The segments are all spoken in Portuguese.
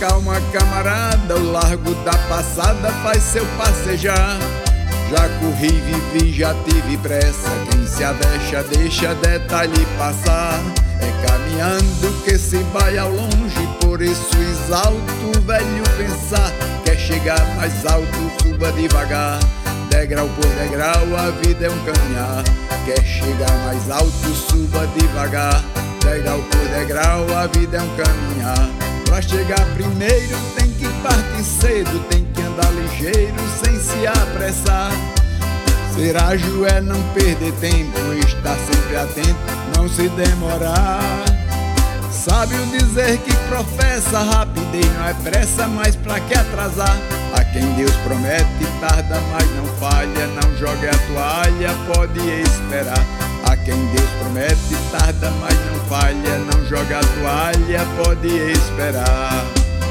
calma, camarada, o largo da passada faz seu passejar. Já corri, vivi, já tive pressa, quem se avexa deixa detalhe passar. É caminhando que se vai ao longe, por isso exalto o velho pensar. Quer chegar mais alto, suba devagar, degrau por degrau a vida é um caminhar. Quer chegar mais alto, suba devagar, degrau por degrau a vida é um caminhar. Pra chegar primeiro tem que partir cedo, tem que andar ligeiro sem se apressar. Ser ágil é não perder tempo, estar sempre atento, não se demorar. Sabe o dizer que professa, rapidez não é pressa, mas pra que atrasar? A quem Deus promete tarda, mas não falha, não jogue a toalha, pode esperar. A quem Deus promete tarda, mas não falha, não joga a toalha, pode esperar.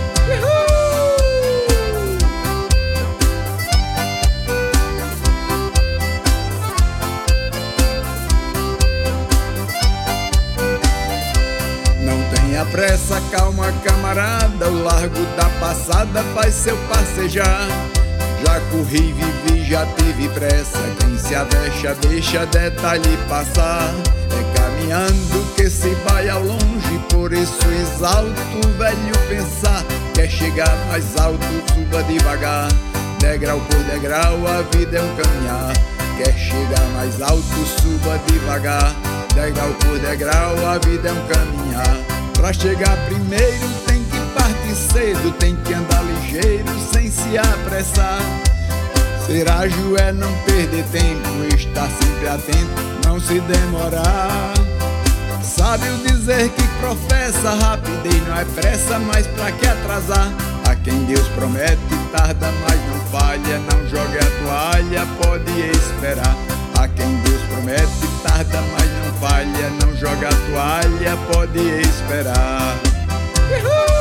Não tenha pressa, calma, camarada, o largo da passada faz seu passejar. Já corri, vivi, já tive pressa, quem se avexa deixa detalhe passar. É caminhando que se vai ao longe, por isso exalto o velho pensar. Quer chegar mais alto, suba devagar, degrau por degrau a vida é um caminhar. Quer chegar mais alto, suba devagar, degrau por degrau a vida é um caminhar. Pra chegar primeiro tem que partir cedo, tem que andar ligeiro sem se apressar. Ser ágil é não perder tempo, estar sempre atento, não se demorar. Sabe o dizer que professa, rapidez não é pressa, mas pra que atrasar? A quem Deus promete tarda, mas não falha, não jogue a toalha, pode esperar. A quem Deus promete tarda, mas não falha, não joga a toalha, pode esperar.